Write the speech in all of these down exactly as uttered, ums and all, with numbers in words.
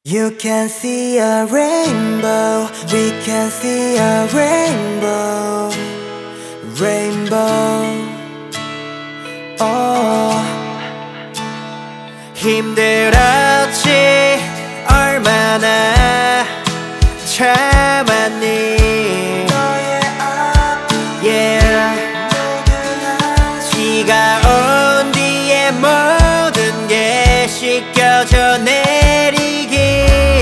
You can see a rainbow, we can see a rainbow, rainbow. Oh. 힘들었지 얼마나 참았니. Yeah. 비가 온 뒤에 모든 게 씻겨져 내리기.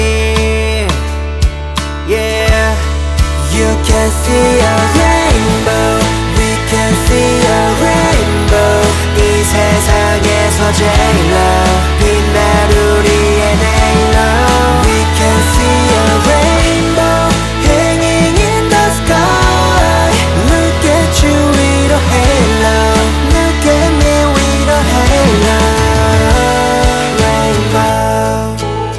Yeah. You can see a rainbow, we can see a rainbow. 이 세상에서 제일로 빛날 우리의 내일로. We can see a rainbow hanging in the sky. Look at you with a halo, look at me with a halo. Rainbow.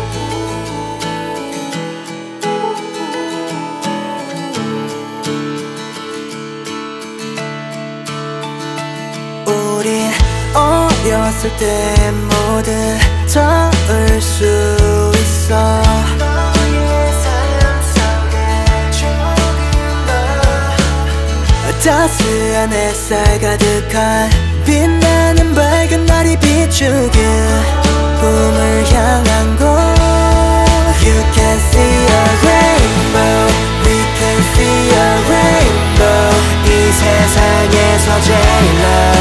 우린 어렸을 때 모두 닿을 수 있어. 너의 삶 속에 조금 더 따스한 햇살 가득한 빛나는 밝은 날이 비추길 꿈을 향한 곳. You can see a rainbow, we can see a rainbow. 이 세상에서 제일